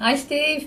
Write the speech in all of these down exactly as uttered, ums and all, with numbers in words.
Hi, Steve.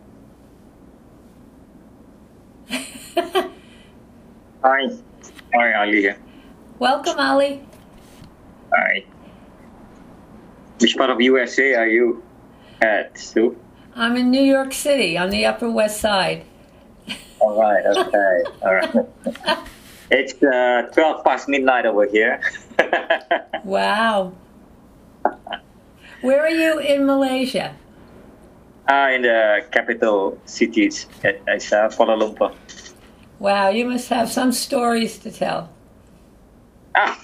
Hi. Hi, Ali here. Welcome, Ali. Hi. Which part of U S A are you at, Sue? I'm in New York City on the Upper West Side. All right, okay. All right. It's uh, twelve past midnight over here. Wow. Where are you in Malaysia? Uh, in the capital cities, at, at uh, Kuala Lumpur. Wow, you must have some stories to tell. Ah.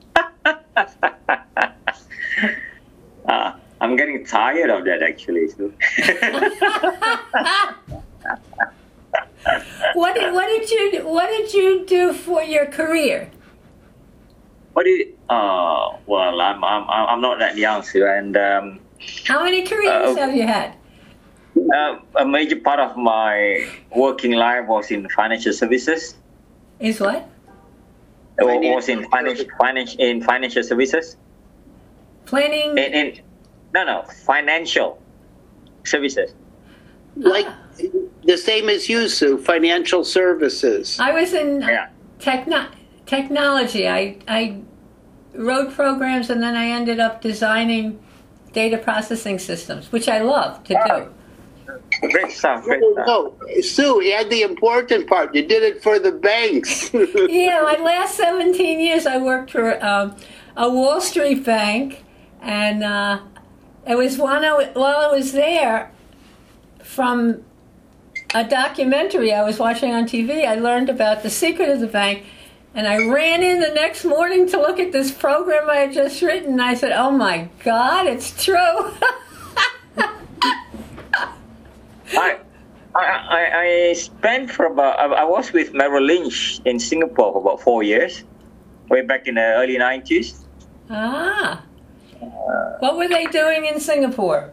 uh, I'm getting tired of that, actually. Sue. What did, what did you what did you do for your career? What do you, uh, well, I'm, I'm, I'm not that young, Sue, and um, How many careers Uh, have you had? uh, a major part of my working life was in financial services. Is what? It was in financial, financial, in financial services. Planning. In, in, no, no, financial services. Like the same as you, Sue, financial services. I was in uh, Yeah. techno- technology. I I wrote programs and then I ended up designing data processing systems, which I love to do. Great stuff, great No, stuff. no, Sue, add the important part. You did it for the banks. Yeah, my last seventeen years I worked for um, a Wall Street bank, and uh, it was one I, while I was there, from a documentary I was watching on T V, I learned about the secret of the bank, and I ran in the next morning to look at this program I had just written, and I said, oh my God, it's true. I, I, I, I spent for about, I, I was with Merrill Lynch in Singapore for about four years, way back in the early nineties. Ah. What were they doing in Singapore?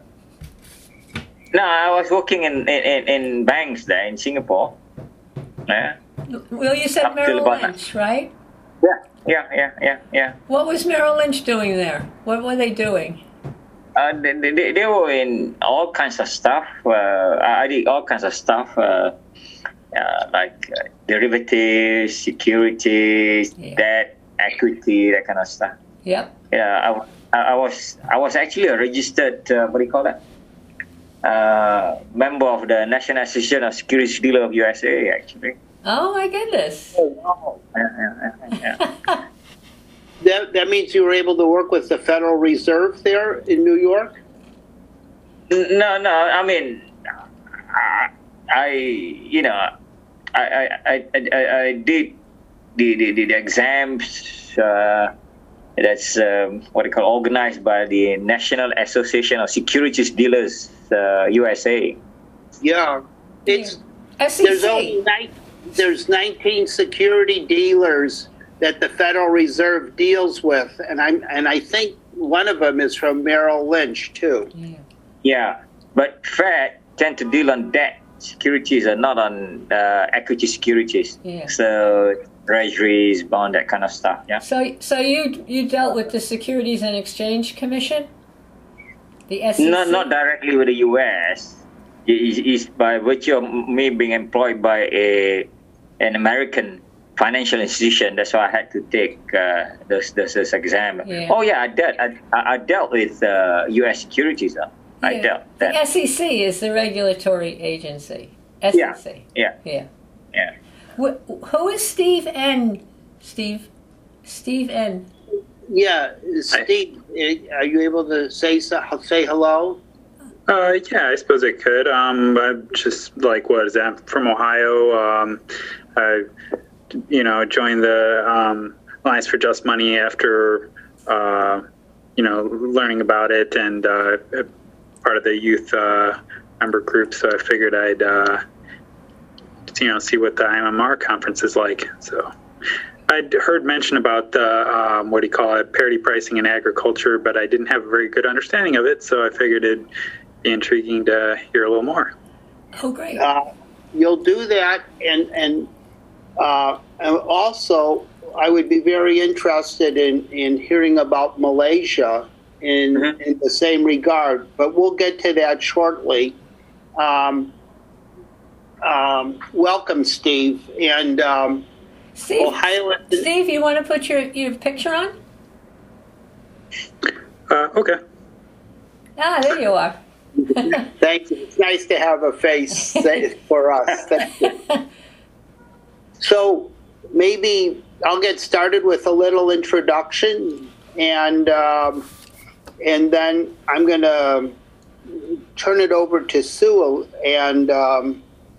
No, I was working in, in, in banks there in Singapore. Yeah, Well, you said Up to Merrill Lebanon. Lynch, right? yeah, yeah, yeah, yeah. yeah. What was Merrill Lynch doing there? What were they doing? Uh, they, they, they were in all kinds of stuff. Uh, I did all kinds of stuff, uh, uh, like uh, derivatives, securities, Yeah. debt, equity, that kind of stuff. Yep. Yeah, I, wa- I I was I was actually a registered uh, what do you call that? Uh, member of the National Association of Securities Dealers of U S A, actually. Oh my goodness. Oh, yeah, yeah, yeah, yeah. that, that means you were able to work with the Federal Reserve there in New York? No, no. I mean, I, I you know, I, I, I, I, I did the the, the, the exams. Uh, that's um, what they call organized by the National Association of Securities Dealers, uh, U S A. Yeah. It's S there's E only C. nine, there's nineteen security dealers that the Federal Reserve deals with, and I'm and I think one of them is from Merrill Lynch too. Yeah. Yeah, but Fed tend to deal on debt securities and not on uh, equity securities. Yeah. So treasuries, bond, that kind of stuff. Yeah. So, so you you dealt with the Securities and Exchange Commission, the S E C. Not not directly with the U S. It is it's by virtue of me being employed by a an American financial institution. That's why I had to take uh, this, this this exam. Yeah. Oh yeah, I dealt I, I dealt with uh, U S securities. Uh. I Yeah. dealt The that. S E C is the regulatory agency. S E C. Yeah. Yeah. Yeah. Wh- Who is Steve N? Steve. Steve N. Yeah, Steve, eh, are you able to say so- say hello? Uh, yeah, I suppose I could. Um, I'm just like, what is that? From Ohio. Um, I, you know, joined the um, Alliance for Just Money after, uh, you know, learning about it and uh, part of the youth uh, member group. So I figured I'd, uh, you know, see what the I M M R conference is like. So I'd heard mention about the, um, what do you call it, parity pricing in agriculture, but I didn't have a very good understanding of it. So I figured it'd be intriguing to hear a little more. Oh, great. Uh, you'll do that, and and, uh, and also I would be very interested in, in hearing about Malaysia in Mhm. in the same regard. But we'll get to that shortly. um, um, welcome, Steve. And um, Steve, Ohio. Steve, you want to put your, your picture on? Uh, okay. Ah, there you are. Thank you. It's nice to have a face for us. Thank you. So maybe I'll get started with a little introduction, and um, and then I'm going to turn it over to Sue, and um,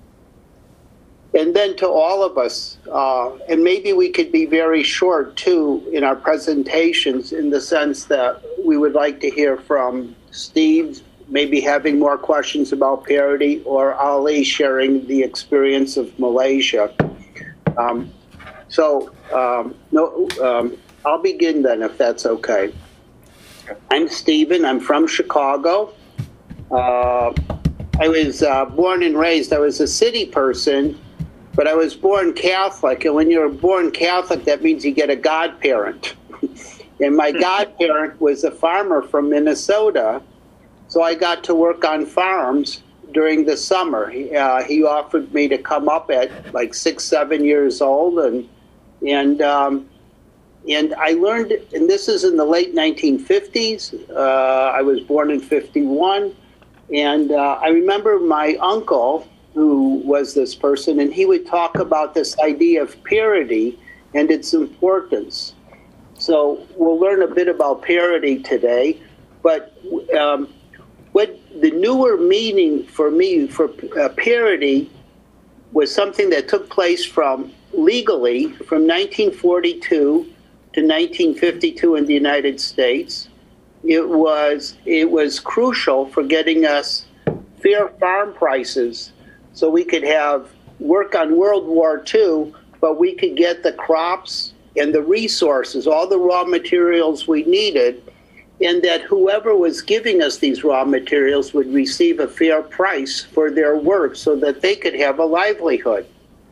and then to all of us. Uh, and maybe we could be very short too in our presentations, in the sense that we would like to hear from Steve, maybe having more questions about parity, or Ali sharing the experience of Malaysia. Um, so, um, no, um, I'll begin then, if that's okay. I'm Stephen. I'm from Chicago. Uh, I was uh, born and raised. I was a city person, but I was born Catholic. And when you're born Catholic, that means you get a godparent. And my godparent was a farmer from Minnesota. So I got to work on farms during the summer. He, uh, he offered me to come up at like six, seven years old, and and um, and I learned. And this is in the late nineteen fifties. Uh, I was born in fifty-one, and uh, I remember my uncle, who was this person, and he would talk about this idea of parity and its importance. So we'll learn a bit about parity today, but. Um, What the newer meaning for me for uh, parity was something that took place from legally from nineteen forty-two to nineteen fifty-two in the United States. It was it was crucial for getting us fair farm prices, so we could have work on World War Two, but we could get the crops and the resources, all the raw materials we needed. And that whoever was giving us these raw materials would receive a fair price for their work so that they could have a livelihood.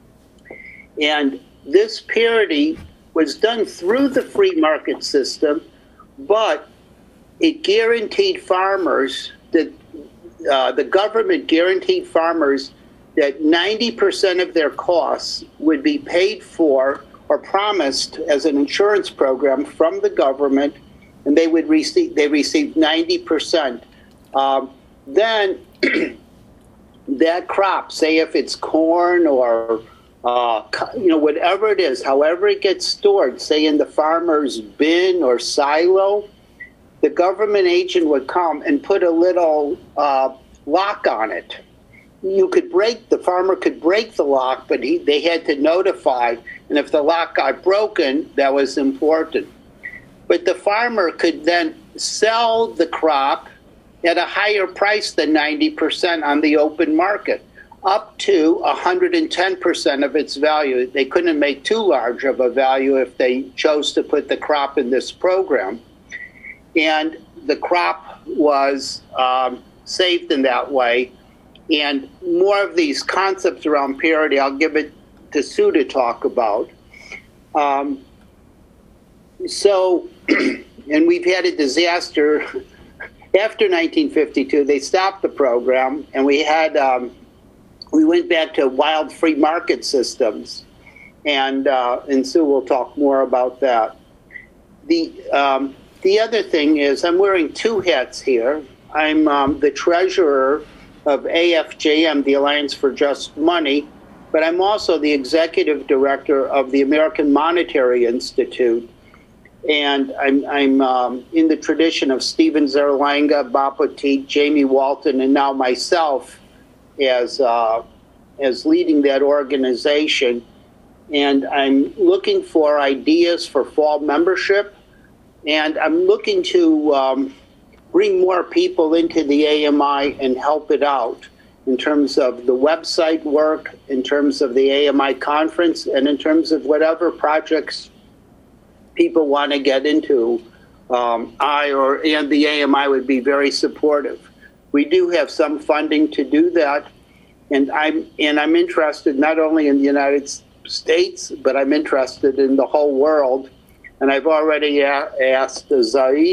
And this parity was done through the free market system, but it guaranteed farmers that uh, the government guaranteed farmers that ninety percent of their costs would be paid for or promised as an insurance program from the government. And they would receive, they received ninety percent. Um, then that crop, say if it's corn or, uh, you know, whatever it is, however it gets stored, say in the farmer's bin or silo, the government agent would come and put a little uh, lock on it. You could break, the farmer could break the lock, but he, they had to notify. And if the lock got broken, that was important. But the farmer could then sell the crop at a higher price than ninety percent on the open market, up to one hundred ten percent of its value. They couldn't make too large of a value if they chose to put the crop in this program. And the crop was um, saved in that way. And more of these concepts around parity, I'll give it to Sue to talk about. Um, so... And we've had a disaster after nineteen fifty-two. They stopped the program, and we had um, we went back to wild free market systems, and uh, and Sue will talk more about that. The um, the other thing is I'm wearing two hats here. I'm um, the treasurer of A F J M, the Alliance for Just Money, but I'm also the executive director of the American Monetary Institute. And I'm, I'm um, in the tradition of Stephen Zerlanga, Bob Petit, Jamie Walton, and now myself as, uh, as leading that organization. And I'm looking for ideas for fall membership. And I'm looking to um, bring more people into the A M I and help it out in terms of the website work, in terms of the A M I conference, and in terms of whatever projects people want to get into. um, I or and the A M I would be very supportive. We do have some funding to do that, and I'm and I'm interested not only in the United States, but I'm interested in the whole world. And I've already a- asked Zaid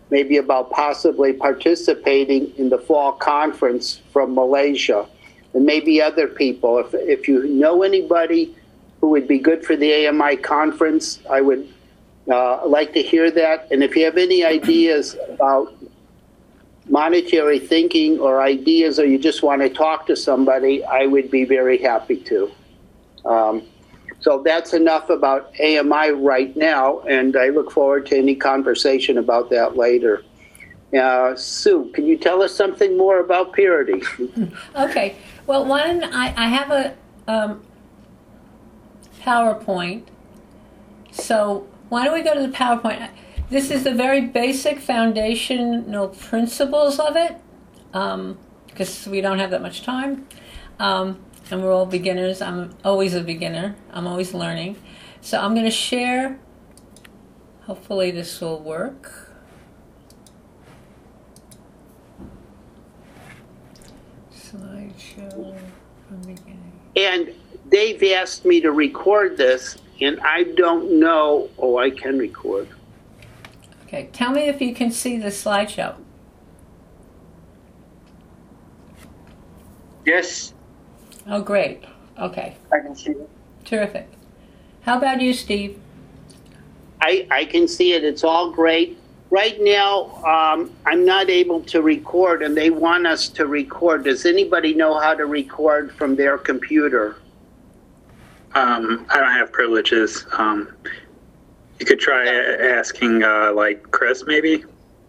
maybe about possibly participating in the fall conference from Malaysia, and maybe other people. If, if you know anybody who would be good for the A M I conference, I would uh, like to hear that. And if you have any ideas about monetary thinking or ideas, or you just want to talk to somebody, I would be very happy to. Um, so that's enough about A M I right now, and I look forward to any conversation about that later. Uh, Sue, can you tell us something more about Purity? Okay. Well, one, I, I have a um, PowerPoint. So why don't we go to the PowerPoint? This is the very basic foundational principles of it, um, because we don't have that much time, um, and we're all beginners. I'm always a beginner. I'm always learning. So I'm going to share. Hopefully this will work. Slideshow from beginning. And they've asked me to record this, and I don't know. Oh, I can record. Okay, tell me if you can see the slideshow. Yes, Oh, great. Okay, I can see it. terrific. How about you, Steve? I, I can see it. It's all great. Right now, um, I'm not able to record, and they want us to record. Does anybody know how to record from their computer? Um, I don't have privileges. Um, you could try a- asking, uh, like, Chris, maybe?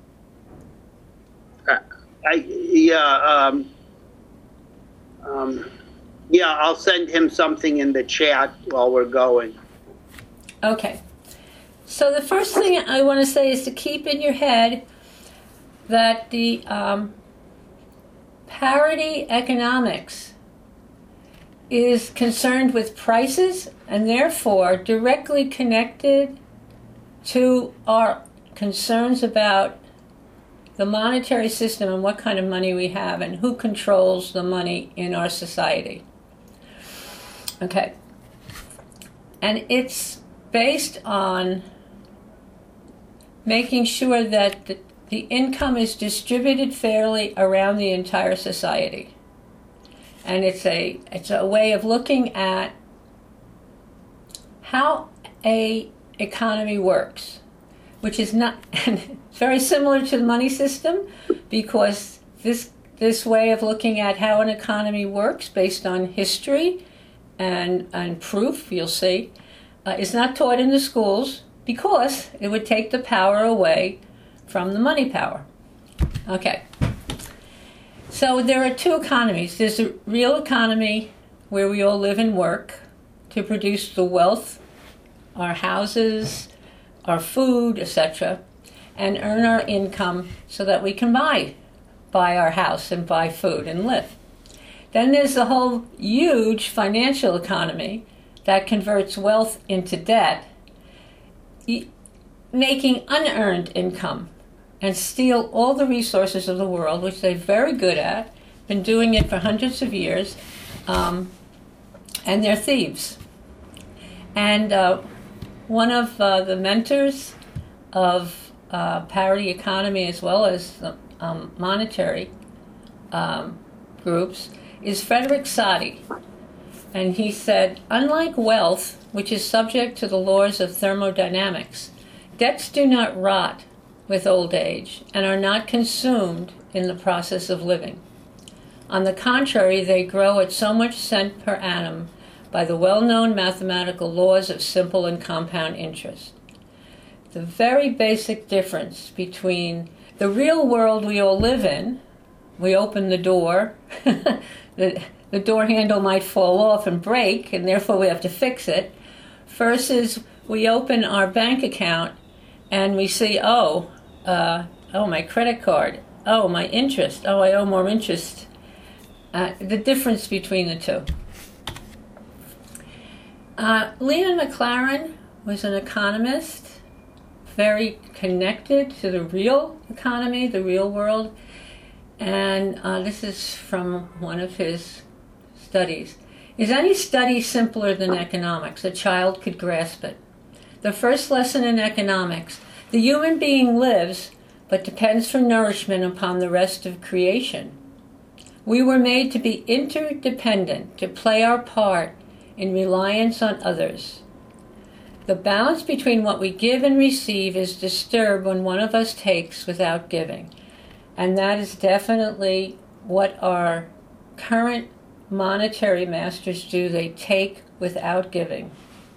Uh, I yeah um, um, yeah. I'll send him something in the chat while we're going. Okay. So the first thing I want to say is to keep in your head that the um, parity economics is concerned with prices and therefore directly connected to our concerns about the monetary system and what kind of money we have and who controls the money in our society. Okay. And it's based on making sure that the, the income is distributed fairly around the entire society. And it's a it's a way of looking at how a economy works, which is not very similar to the money system, because this this way of looking at how an economy works based on history and and proof, you'll see, uh, is not taught in the schools because it would take the power away from the money power. Okay. So there are two economies. There's a real economy where we all live and work to produce the wealth, our houses, our food, et cetera, and earn our income so that we can buy, buy our house and buy food and live. Then there's the whole huge financial economy that converts wealth into debt, making unearned income, and steal all the resources of the world, which they're very good at, been doing it for hundreds of years, um, and they're thieves. And uh, one of uh, the mentors of uh, parity economy, as well as the um, monetary um, groups, is Frederick Soddy. And he said, unlike wealth, which is subject to the laws of thermodynamics, debts do not rot with old age and are not consumed in the process of living. On the contrary, they grow at so much cent per annum by the well-known mathematical laws of simple and compound interest. The very basic difference between the real world we all live in, we open the door, the, the door handle might fall off and break, and therefore we have to fix it, versus we open our bank account and we see, oh, uh, oh, my credit card, oh, my interest, oh, I owe more interest. Uh, the difference between the two. Uh, Leland McLaren was an economist, very connected to the real economy, the real world, and uh, this is from one of his studies. Is any study simpler than economics? A child could grasp it. The first lesson in economics: the human being lives but depends for nourishment upon the rest of creation. We were made to be interdependent, to play our part in reliance on others. The balance between what we give and receive is disturbed when one of us takes without giving. And that is definitely what our current monetary masters do. They take without giving.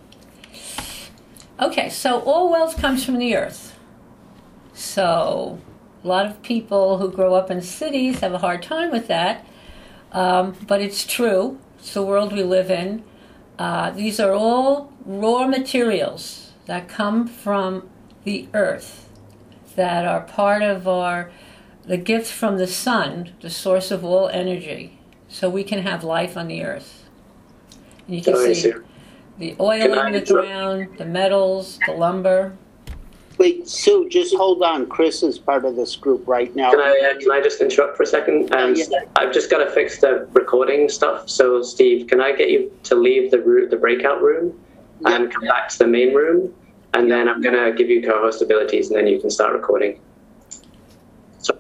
Okay, so all wealth comes from the earth. So a lot of people who grow up in cities have a hard time with that, um, but it's true. It's the world we live in. Uh, these are all raw materials that come from the earth, that are part of our, the gift from the sun, the source of all energy, so we can have life on the earth. And you can Oh, I see see. the oil Can in I the interrupt? ground, the metals, the lumber. Wait, Sue, just hold on. Chris is part of this group right now. Can I uh, can I just interrupt for a second? Um, Yeah. I've just got to fix the recording stuff. So, Steve, can I get you to leave the room, the breakout room, and come back to the main room? And then I'm going to give you co-host abilities, and then you can start recording. So,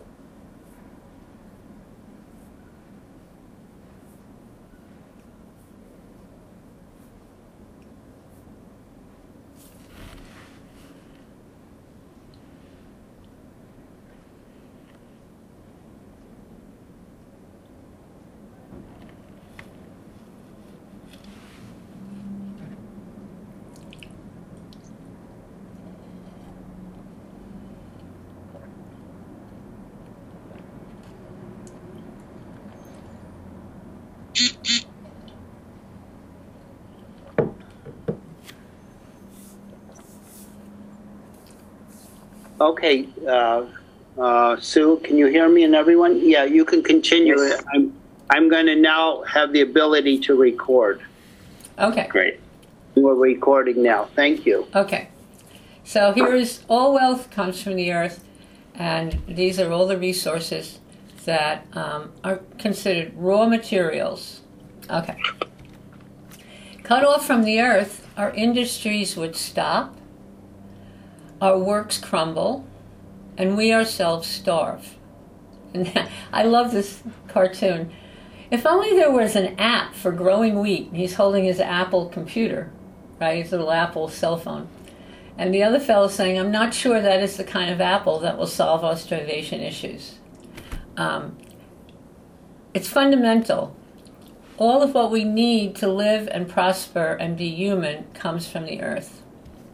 Okay, uh, uh, Sue, can you hear me and everyone? Yeah, you can continue. Yes. I'm, I'm going to now have the ability to record. Okay. Great. We're recording now. Thank you. Okay. So here is all wealth comes from the earth, and these are all the resources that um, are considered raw materials. Okay. Cut off from the earth, our industries would stop, our works crumble, and we ourselves starve. And I love this cartoon. If only there was an app for growing wheat. He's holding his Apple computer, right? His little Apple cell phone. And the other fellow saying, I'm not sure that is the kind of apple that will solve our starvation issues. Um, it's fundamental. All of what we need to live and prosper and be human comes from the earth.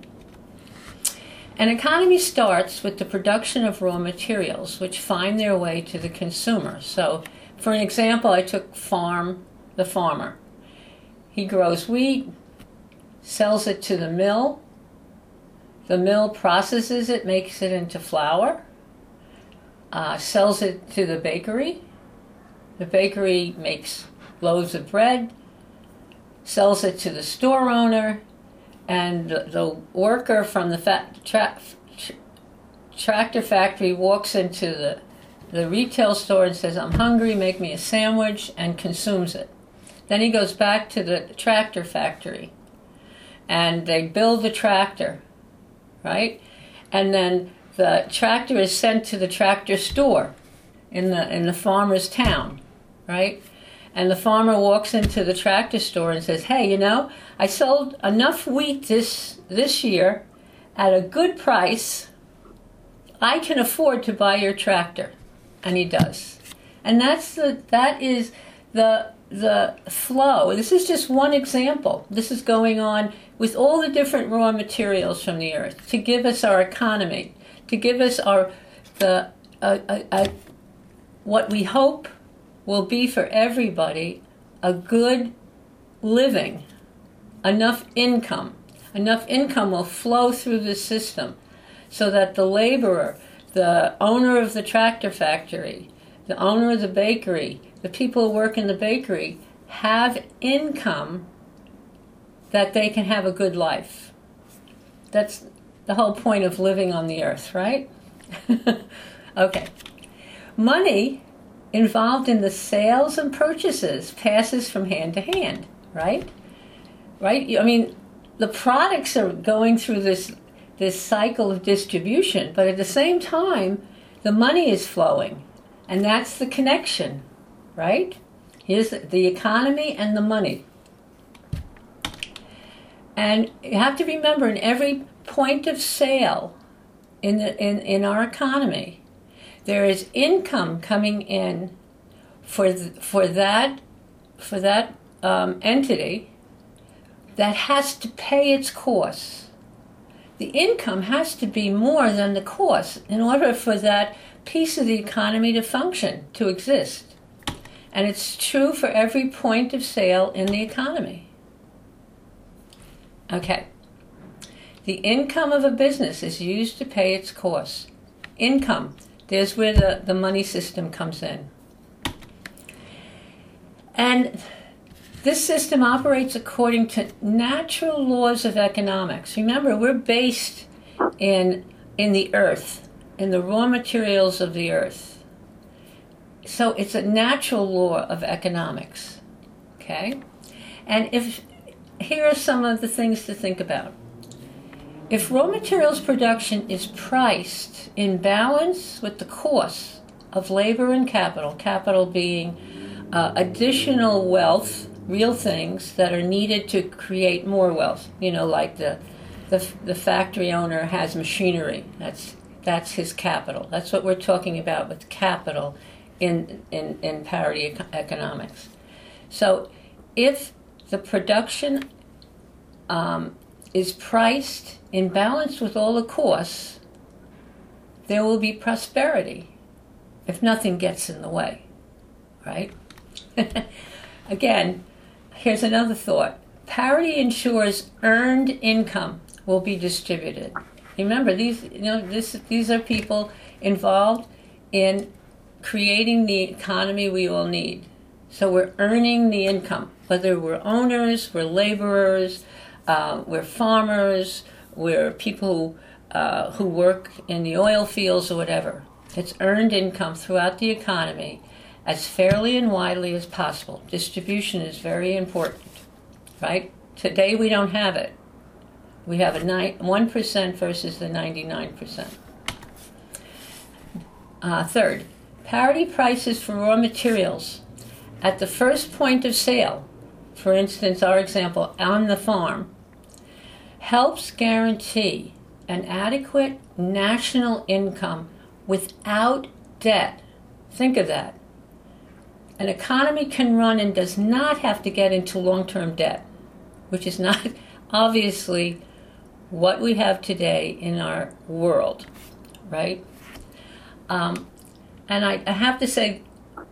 An economy starts with the production of raw materials, which find their way to the consumer. So, for an example, I took farm, the farmer. He grows wheat, sells it to the mill. The mill processes it, makes it into flour, uh, sells it to the bakery. The bakery makes loaves of bread, sells it to the store owner, and the, the worker from the fa- tra- tra- tractor factory walks into the, the retail store and says, I'm hungry, make me a sandwich, and consumes it. Then he goes back to the tractor factory, and they build the tractor, right? And then the tractor is sent to the tractor store in the in the farmer's town, right? And the farmer walks into the tractor store and says, hey, you know, I sold enough wheat this this year at a good price. I can afford to buy your tractor. And he does. And that's the that is the the flow. This is just one example. This is going on with all the different raw materials from the earth to give us our economy, to give us our the uh, uh, uh, what we hope will be for everybody a good living, enough income. Enough income will flow through the system so that the laborer, the owner of the tractor factory, the owner of the bakery, the people who work in the bakery have income that they can have a good life. That's the whole point of living on the earth, right? Okay. Money involved in the sales and purchases passes from hand to hand, right? Right? I mean, the products are going through this this cycle of distribution, but at the same time, the money is flowing. And that's the connection, right? Here's the economy and the money. And you have to remember, in every point of sale in, the, in, in our economy, there is income coming in for, th- for that, for that um, entity that has to pay its costs. The income has to be more than the cost in order for that piece of the economy to function, to exist. And it's true for every point of sale in the economy. Okay. The income of a business is used to pay its costs. Income, there's where the, the money system comes in. And this system operates according to natural laws of economics. Remember, we're based in, in the earth, in the raw materials of the earth. So it's a natural law of economics, okay? And if here are some of the things to think about. If raw materials production is priced in balance with the costs of labor and capital, capital being uh, additional wealth, real things that are needed to create more wealth, you know, like the, the, the factory owner has machinery, that's That's his capital. That's what we're talking about with capital in, in, in parity econ- economics. So if the production um, is priced in balance with all the costs, there will be prosperity if nothing gets in the way, right? Again, here's another thought. Parity ensures earned income will be distributed. Remember, these you know this these are people involved in creating the economy we all need. So we're earning the income, whether we're owners, we're laborers, uh, we're farmers, we're people who, uh, who work in the oil fields or whatever. It's earned income throughout the economy as fairly and widely as possible. Distribution is very important, right? Today we don't have it. We have a nine, one percent versus the ninety-nine percent. Uh, third, parity prices for raw materials at the first point of sale, for instance, our example, on the farm, helps guarantee an adequate national income without debt. Think of that. An economy can run and does not have to get into long-term debt, which is not obviously what we have today in our world, right? Um, and I, I have to say,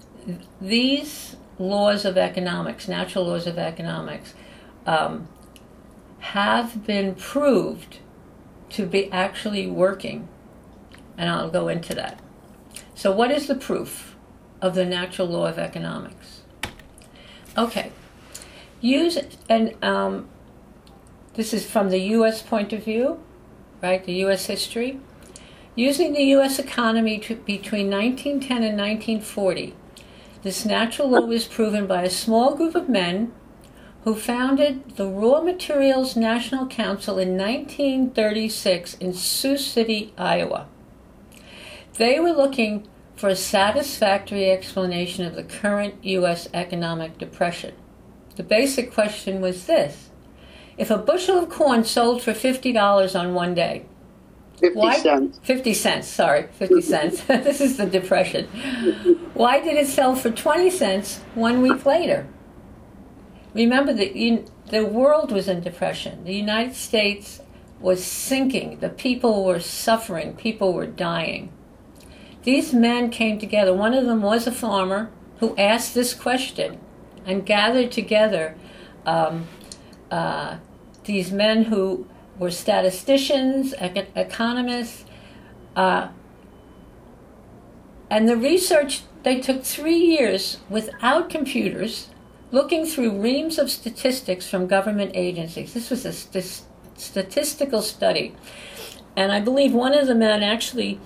these laws of economics, natural laws of economics, um, have been proved to be actually working, and I'll go into that. So what is the proof of the natural law of economics? Okay, use, and um, this is from the U S point of view, right, the U S history. Using the U S economy to, between nineteen ten and nineteen forty, this natural law was proven by a small group of men who founded the Raw Materials National Council in nineteen thirty-six in Sioux City, Iowa. They were looking for a satisfactory explanation of the current U S economic depression. The basic question was this: if a bushel of corn sold for fifty dollars on one day, fifty why, cents. fifty cents, sorry, fifty cents. This is the depression. Why did it sell for twenty cents one week later? Remember that the world was in depression. The United States was sinking. The people were suffering. People were dying. These men came together. One of them was a farmer who asked this question and gathered together um, uh, these men who were statisticians, econ- economists, uh, and the research, they took three years without computers, looking through reams of statistics from government agencies. This was a st- statistical study. And I believe one of the men actually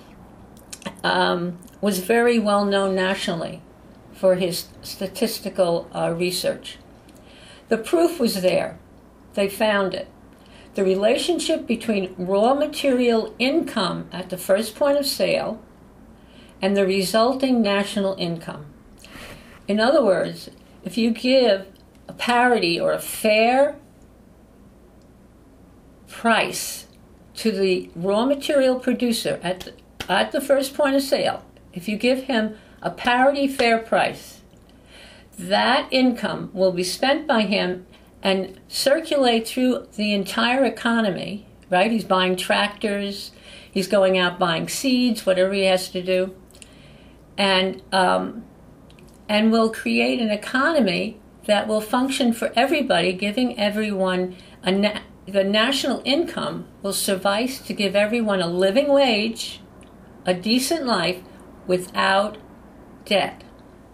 um, was very well known nationally for his statistical uh, research. The proof was there. They found it. The relationship between raw material income at the first point of sale and the resulting national income. In other words, if you give a parity or a fair price to the raw material producer at the, at the first point of sale, if you give him a parity fair price, that income will be spent by him and circulate through the entire economy, right? He's buying tractors, he's going out buying seeds, whatever he has to do, and um, and will create an economy that will function for everybody, giving everyone a na- the national income will suffice to give everyone a living wage, a decent life, without debt.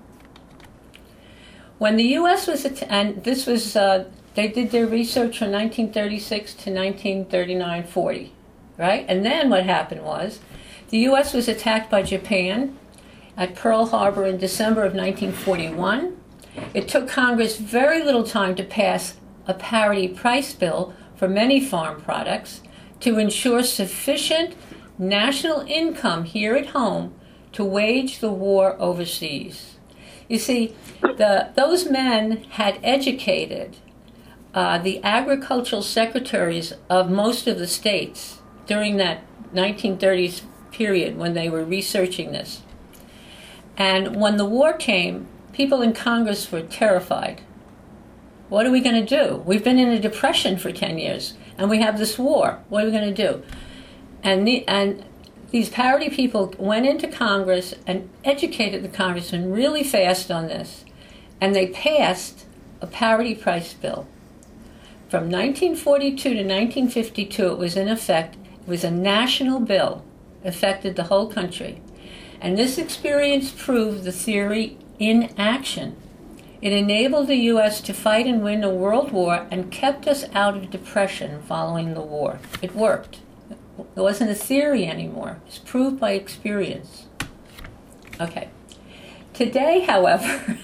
When the U S was, att- and this was, uh, they did their research from nineteen thirty-six to nineteen thirty-nine forty, right? And then what happened was, the U S was attacked by Japan at Pearl Harbor in December of nineteen forty-one. It took Congress very little time to pass a parity price bill for many farm products to ensure sufficient national income here at home to wage the war overseas. You see, the, those men had educated uh, the agricultural secretaries of most of the states during that nineteen thirties period when they were researching this. And when the war came, people in Congress were terrified. What are we going to do? We've been in a depression for ten years, and we have this war. What are we going to do? And the, and these parity people went into Congress and educated the congressmen really fast on this, and they passed a parity price bill. From nineteen forty-two to nineteen fifty-two, it was in effect. It was a national bill, affected the whole country. And this experience proved the theory in action. It enabled the U S to fight and win a world war and kept us out of depression following the war. It worked. It wasn't a theory anymore. It's proved by experience. Okay. Today, however,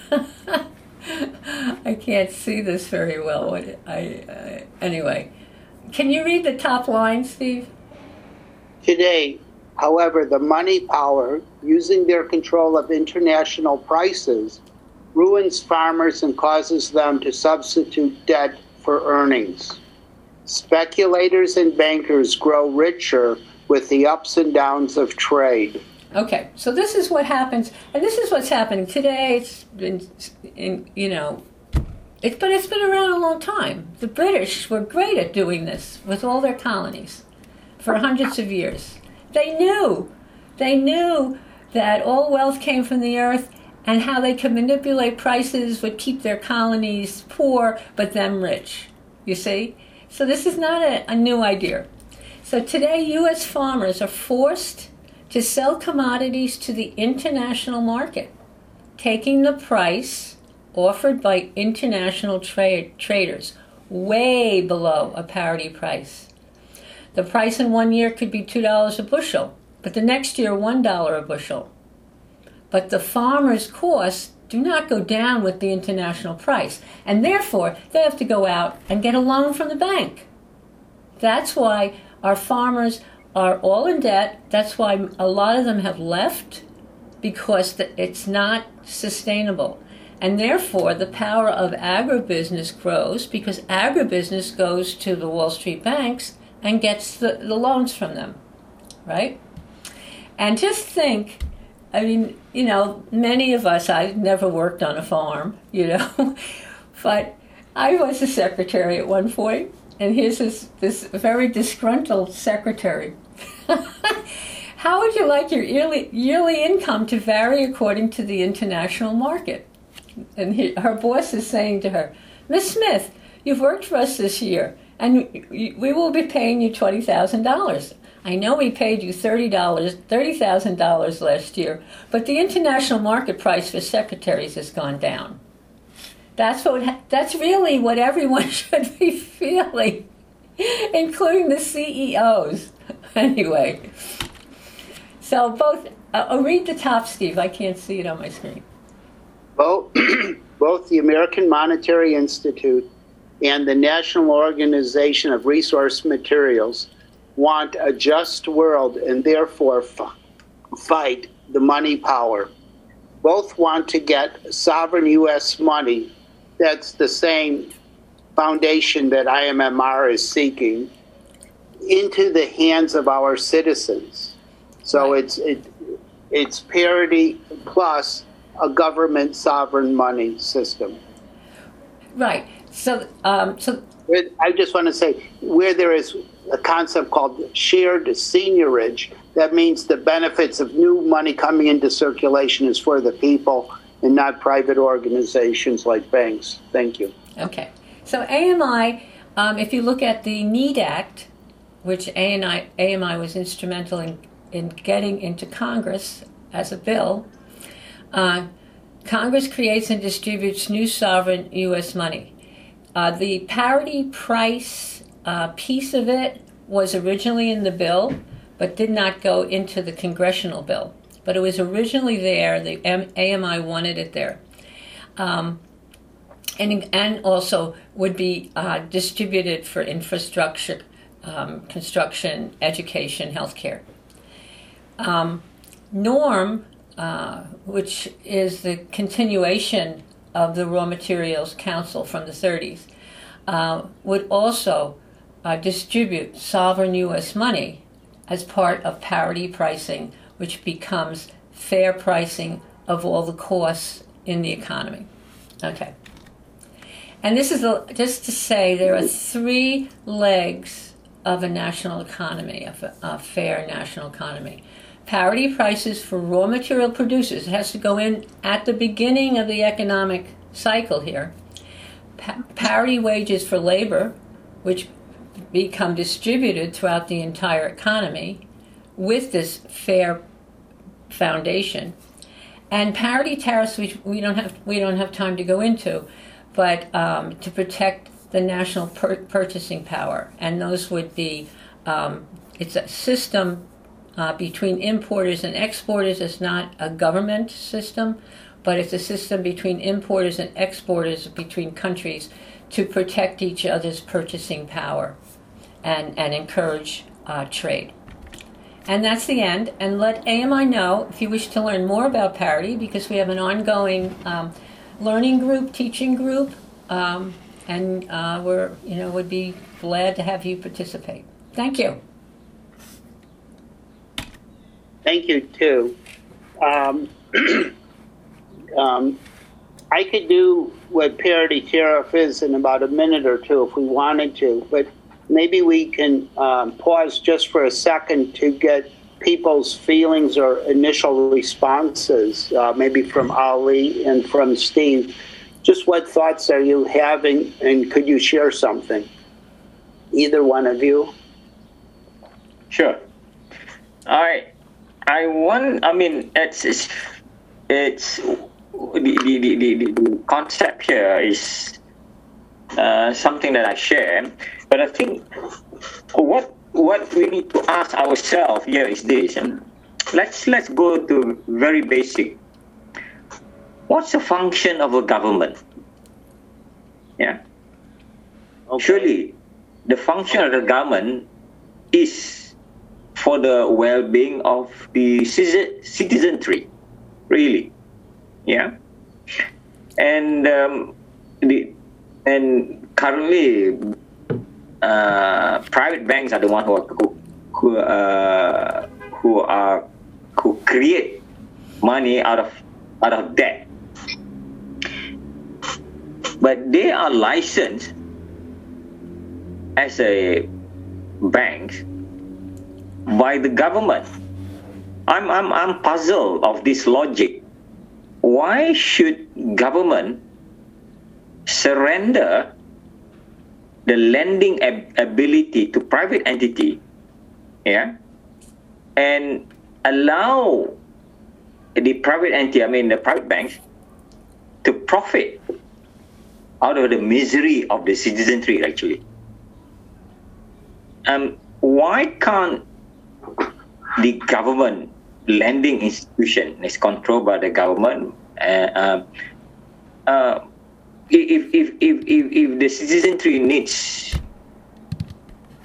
I can't see this very well. What I, I anyway, can you read the top line, Steve? Today, however, the money power, using their control of international prices, ruins farmers and causes them to substitute debt for earnings. Speculators and bankers grow richer with the ups and downs of trade. Okay, so this is what happens, and this is what's happening today. It's been, in, you know, it's but it's been around a long time. The British were great at doing this with all their colonies for hundreds of years. They knew, they knew that all wealth came from the earth, and how they could manipulate prices would keep their colonies poor, but them rich. You see? So this is not a, a new idea. So today, U S farmers are forced to sell commodities to the international market, taking the price offered by international trade, traders way below a parity price. The price in one year could be two dollars a bushel, but the next year one dollar a bushel. But the farmers' costs do not go down with the international price, and therefore they have to go out and get a loan from the bank. That's why our farmers are all in debt. That's why a lot of them have left, because it's not sustainable. And therefore the power of agribusiness grows, because agribusiness goes to the Wall Street banks and gets the, the loans from them, right? And just think, I mean, you know, many of us, I've never worked on a farm, you know, but I was a secretary at one point, and here's this, this very disgruntled secretary. How would you like your yearly, yearly income to vary according to the international market? And he, her boss is saying to her, Miss Smith, you've worked for us this year, and we will be paying you twenty thousand dollars. I know we paid you thirty dollars, thirty thousand dollars last year, but the international market price for secretaries has gone down. That's what. That's really what everyone should be feeling, including the C E Os. Anyway, so both. Uh, I'll read the top, Steve. I can't see it on my screen. Both, both the American Monetary Institute and the National Organization of Resource Materials want a just world and therefore f- fight the money power, both want to get sovereign U S money. That's the same foundation that I M M R is seeking into the hands of our citizens. So Right. it's it, it's parity plus a government sovereign money system. Right. So, um, so Where- I just want to say, where there is a concept called shared seniorage, that means the benefits of new money coming into circulation is for the people and not private organizations like banks. Thank you. okay. So A M I, um, if you look at the NEED Act, which A M I, A M I was instrumental in, in getting into Congress as a bill, uh, Congress creates and distributes new sovereign U S money. Uh, the parity price uh, piece of it was originally in the bill, but did not go into the congressional bill. But it was originally there. The A M I wanted it there. Um, and, and also would be uh, distributed for infrastructure, um, construction, education, healthcare. Um, NORM, uh, which is the continuation of the Raw Materials Council from the thirties, uh, would also uh, distribute sovereign U S money as part of parity pricing, which becomes fair pricing of all the costs in the economy. Okay. And this is a, just to say there are three legs of a national economy, of a, a fair national economy. Parity prices for raw material producers. It has to go in at the beginning of the economic cycle here. Pa- parity wages for labor, which become distributed throughout the entire economy with this fair foundation. And parity tariffs, which we don't have we don't have time to go into, but um, to protect the national pur- purchasing power. And those would be, um, it's a system Uh, between importers and exporters. Is not a government system, but it's a system between importers and exporters between countries to protect each other's purchasing power and, and encourage uh, trade. And that's the end. And let A M I know if you wish to learn more about parity, because we have an ongoing um, learning group, teaching group, um, and uh, we're, you know, would be glad to have you participate. Thank you. Thank you, too. Um, um, I could do what parity tariff is in about a minute or two if we wanted to, but maybe we can um, pause just for a second to get people's feelings or initial responses, uh, maybe from Ali and from Steve. Just what thoughts are you having, and could you share something? Either one of you? Sure. I I want. I mean, it's it's, it's the, the, the, the, the concept here is uh, something that I share, but I think what what we need to ask ourselves here is this. And let's let's go to very basic. What's the function of a government? Yeah. Okay. Surely, the function of the government is for the well-being of the citizenry, really, yeah. And um, the and currently, uh, private banks are the one who are, who who, uh, who are who create money out of out of debt, but they are licensed as a bank by the government. I'm I'm I'm puzzled of this logic. Why should government surrender the lending ab- ability to private entity, yeah, and allow the private entity, I mean the private banks, to profit out of the misery of the citizenry actually? Um, why can't the government lending institution is controlled by the government? Uh, uh, uh, if, if, if, if, if the citizenry needs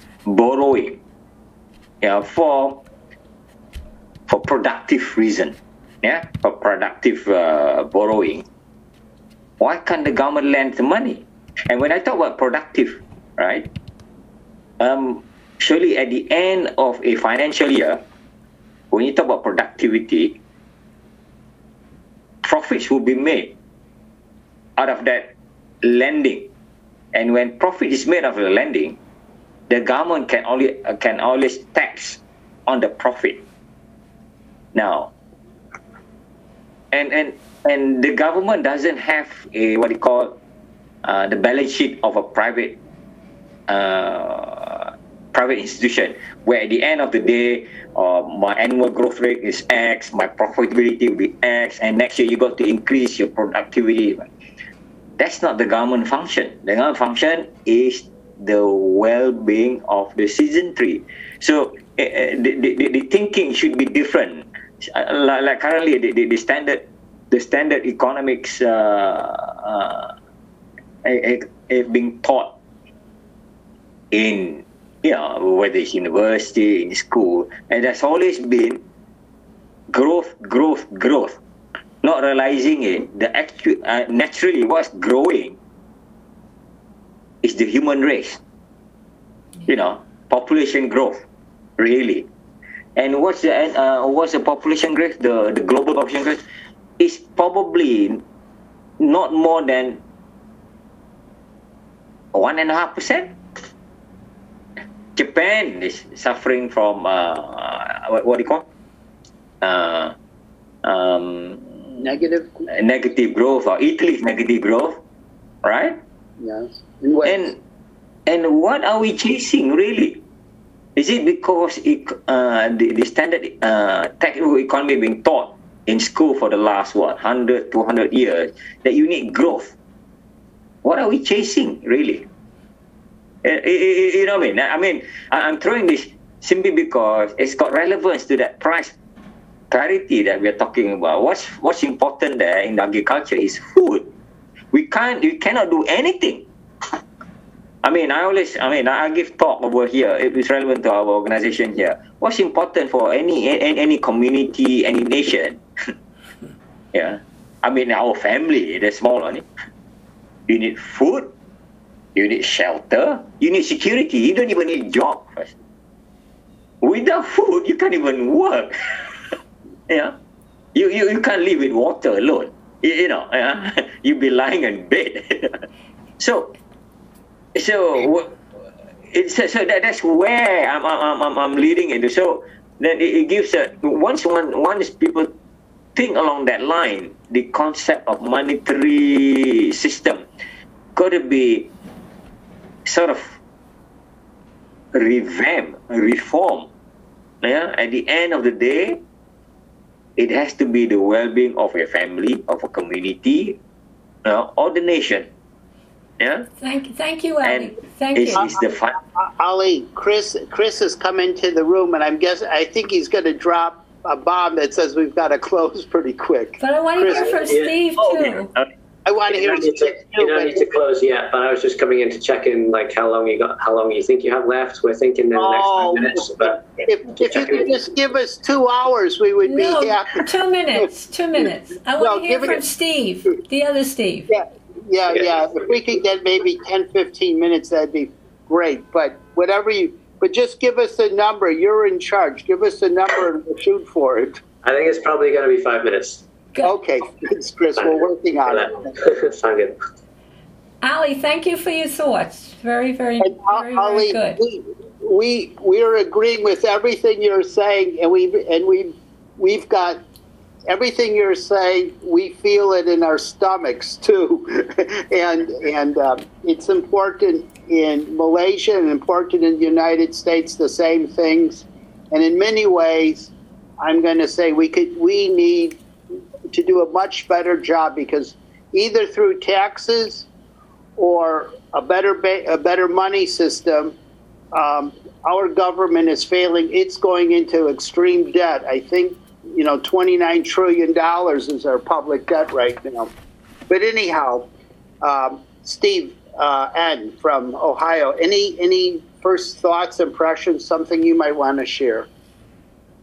borrowing, yeah, for for productive reason, yeah, for productive uh, borrowing, why can't the government lend the money? And when I talk about productive, right, um, surely at the end of a financial year, when you talk about productivity, profits will be made out of that lending. And when profit is made out of the lending, the government can only uh, can always tax on the profit. Now, and and and the government doesn't have a what you call uh, the balance sheet of a private uh, private institution, where at the end of the day, uh, my annual growth rate is X, my profitability will be X, and next year you got to increase your productivity. That's not the government function. The government function is the well-being of the citizenry. So uh, the, the, the thinking should be different. Uh, like, like currently, the, the, the standard the standard economics uh, uh, is being taught in, you know, whether it's university, in school, and there's always been growth, growth, growth. Not realizing it, the actu- uh, naturally what's growing is the human race. You know, population growth, really. And what's the uh, what's the population growth? The the global population growth is probably not more than one and a half percent. Japan is suffering from uh, what, what do you call? Uh, um, Negative? Negative growth, or Italy's negative growth, right? Yes. And and what are we chasing, really? Is it because it, uh, the, the standard uh, technical economy being taught in school for the last, what, one hundred, two hundred years, that you need growth? What are we chasing, really? Uh, you know what I mean? I mean, I'm throwing this simply because it's got relevance to that price parity that we're talking about. What's what's important there in agriculture is food. We can't, we cannot do anything. I mean, I always, I mean, I give talk over here. It is relevant to our organization here. What's important for any any, any community, any nation? Yeah, I mean, our family, the small one. You need food. You need shelter. You need security. You don't even need a job first. Without food, you can't even work. Yeah, you, you you can't live with water alone. You, you know, yeah? You'll be lying in bed. so, so it's so that that's where I'm I'm I'm, I'm leading into. So then it, it gives a once one once people think along that line, the concept of monetary system got to be sort of revamped, reformed. Yeah, at the end of the day, it has to be the well-being of a family, of a community, uh, or the nation. Yeah. Thank, thank you, Ali. And Thank it's, you. it's the fun. Ali, Chris, Chris has come into the room, and I'm guessing I think he's going to drop a bomb that says we've got to close pretty quick. But I want to Chris, hear from Steve too. Okay. I want to You hear don't, need to, you don't need to close yet, but I was just coming in to check in, like how long you got, how long you think you have left. We're thinking in the next Oh, five minutes, but if, if you could just give us two hours, we would be No, happy. two minutes. Two minutes. I want Well, to hear give it- from Steve, the other Steve. Yeah, yeah, yeah. If we could get maybe ten, fifteen minutes, that'd be great. But whatever you, but just give us a number. You're in charge. Give us a number and we'll shoot for it. I think it's probably going to be five minutes. Good. Okay, thanks, Chris. We're working on it. Sound good. Ali, thank you for your thoughts. Very, very, And, uh, very, very Ali, good. we, we we are agreeing with everything you're saying, and we and we we've got everything you're saying. We feel it in our stomachs too, and and um, it's important in Malaysia and important in the United States. The same things, and in many ways, I'm going to say we could we need to do a much better job, because either through taxes or a better ba- a better money system, um, our government is failing. It's going into extreme debt. I think, you know, twenty-nine trillion dollars is our public debt right now. But anyhow, um, Steve uh, N. from Ohio, any any first thoughts, impressions, something you might want to share?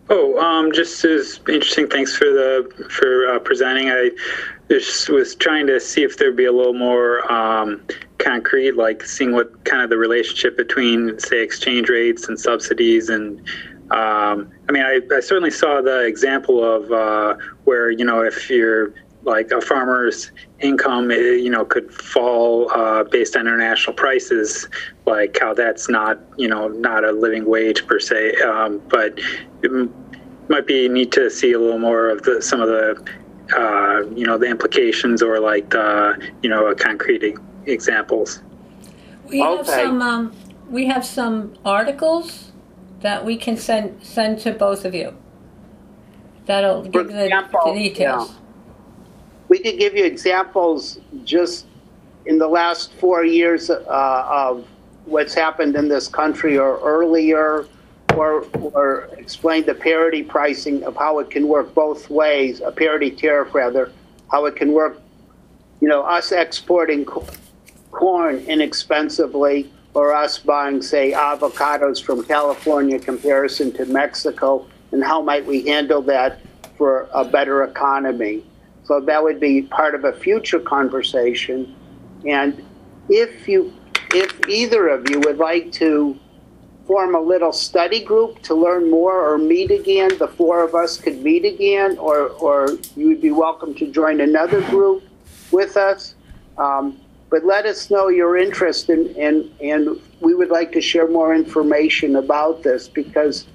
Oh, um, just as interesting. Thanks for the for uh, presenting. I just was trying to see if there'd be a little more um, concrete, like seeing what kind of the relationship between, say, exchange rates and subsidies. And um, I mean, I, I certainly saw the example of uh, where, you know, if you're like a farmer's income, you know, could fall uh, based on international prices, like how that's not, you know, not a living wage per se. Um, but it might be neat to see a little more of the some of the, uh, you know, the implications or like the, you know, concrete e- examples. We have Okay. some. Um, we have some articles that we can send send to both of you. That'll For give the, example, the details. yeah. We could give you examples just in the last four years uh, of what's happened in this country or earlier, or, or explain the parity pricing of how it can work both ways, a parity tariff rather, how it can work, you know, us exporting co- corn inexpensively or us buying, say, avocados from California in comparison to Mexico, and how might we handle that for a better economy. So that would be part of a future conversation. And if you, if either of you would like to form a little study group to learn more or meet again, the four of us could meet again, or, or you would be welcome to join another group with us. Um, but let us know your interest in, and, and we would like to share more information about this, because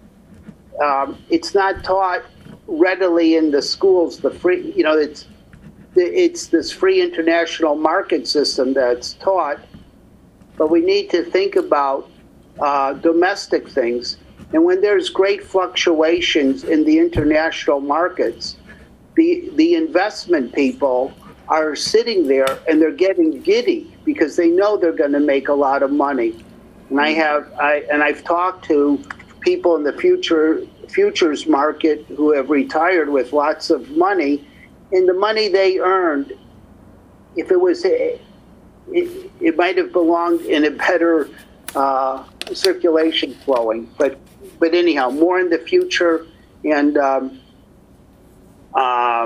um, it's not taught readily in the schools. The free, you know, it's it's this free international market system that's taught, but we need to think about uh, domestic things. And when there's great fluctuations in the international markets, the the investment people are sitting there and they're getting giddy because they know they're going to make a lot of money. And I have I and I've talked to people in the future futures market who have retired with lots of money, and the money they earned, if it was, a, it, it might have belonged in a better uh, circulation flowing. But but anyhow, more in the future, and um, uh,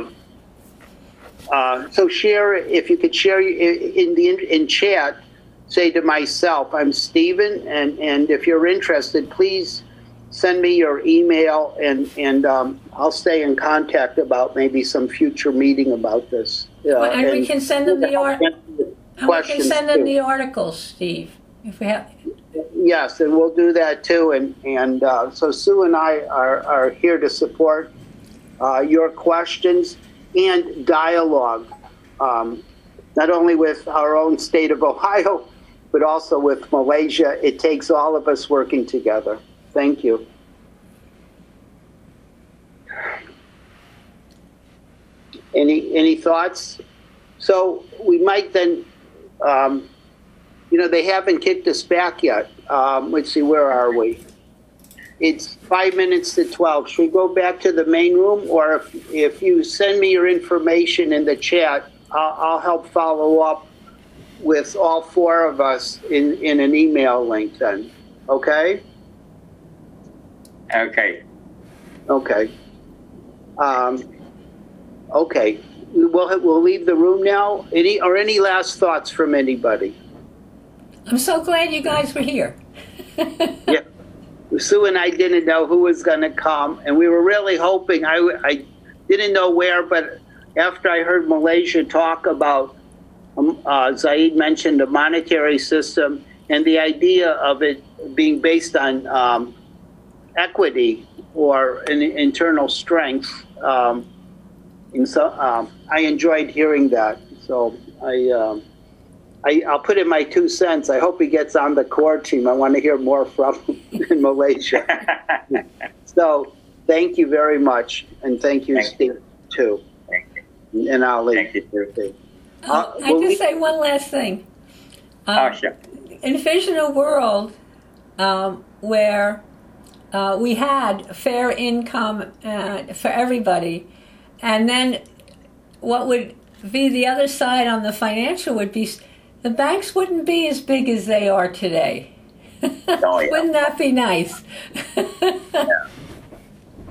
uh, so share, if you could share in the in chat, say to myself, I'm Stephen, and and if you're interested, please send me your email, and and um, I'll stay in contact about maybe some future meeting about this. Uh, and, and we can send them the art- and we can send them too. the articles, Steve. If we have. Yes, and we'll do that too. And and uh, so Sue and I are are here to support uh, your questions and dialogue, um, not only with our own state of Ohio, but also with Malaysia. It takes all of us working together. Thank you. Any any thoughts? So we might then, um, you know, they haven't kicked us back yet. Um, let's see, where are we? It's five minutes to twelve. Should we go back to the main room? Or if, if you send me your information in the chat, I'll, I'll help follow up with all four of us in, in an email link then. Okay? Okay. Okay. Um, okay. We'll, we'll leave the room now. Any or any last thoughts from anybody? I'm so glad you guys were here. Yeah. Sue and I didn't know who was going to come, and we were really hoping. I, I didn't know where, but after I heard Malaysia talk about, um, uh, Zaid mentioned a monetary system and the idea of it being based on um, equity or an internal strength. Um, and so um, I enjoyed hearing that. So I, um, I, I'll put in my two cents. I hope he gets on the core team. I want to hear more from him in Malaysia. So thank you very much. And thank you, Thank Steve, you. too. Thank you. And I'll leave. Thank you, too. Uh, Uh, I will just we- say one last thing. Um, Oh, sure. Envision a world um, where uh, we had fair income uh, for everybody, and then what would be the other side on the financial would be the banks wouldn't be as big as they are today. Oh, yeah. Wouldn't that be nice?